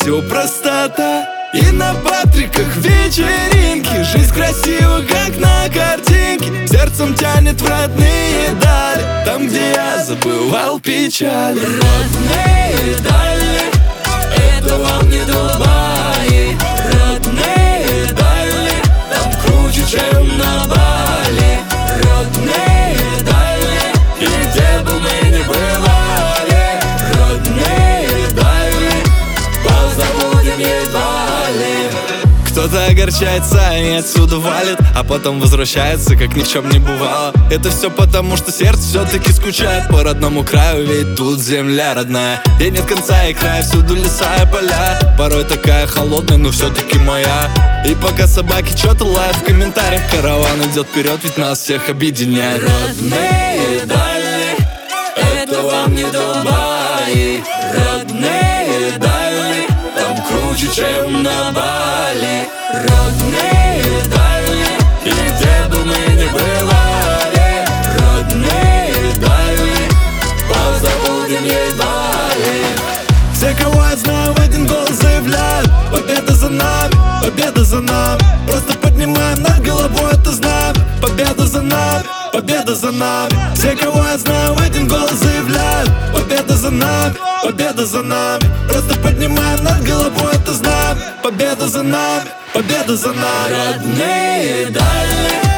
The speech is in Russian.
все простота. И на Патриках вечеринки, жизнь красива, как на картинке. Сердцем тянет в родные дали, там, где я забывал печаль. Родные дали, это вам не Дубай. Родные дали, там круче, чем на Бали. Родные дали, и где бы мы ни бывали. Родные дали, позабудем едва ли. Кто-то огорчается и отсюда валит, а потом возвращается, как ни в чем не бывало. Это все потому, что сердце все-таки скучает по родному краю, ведь тут земля родная. И нет конца и края, всюду леса и поля. Порой такая холодная, но все-таки моя. И пока собаки что-то лают в комментариях, караван идет вперед, ведь нас всех объединяет. Родные дали, это вам не Дубай. Родные дали, там круче, чем на Бали. Родные дали, и где бы мы ни бывали. Родные дали, позабудем едва ли. Все, кого я знаю, в один голос заявляют: победа за нами, победа за нами. Просто поднимаем над головой это знамя. Победа за нами, победа за нами. Все, кого я знаю, в один голос заявляют: победа за нами, победа за нами. Просто поднимаем над головой это знамя. Победа за нами, победа за нами. Родные дали,